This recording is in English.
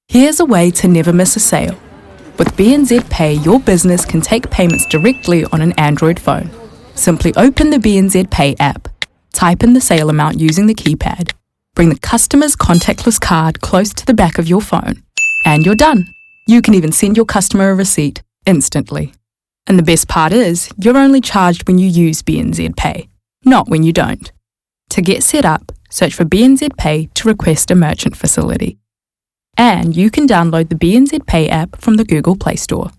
Here's a way to never miss a sale. With BNZ Pay, your business can take payments directly on an Android phone. Simply open the BNZ Pay app, type in the sale amount using the keypad, bring the customer's contactless card close to the back of your phone, and you're done. You can even send your customer a receipt instantly. And the best part is, you're only charged when you use BNZ Pay, not when you don't. To get set up, search for BNZ Pay to request a merchant facility. And you can download the BNZ Pay app from the Google Play Store.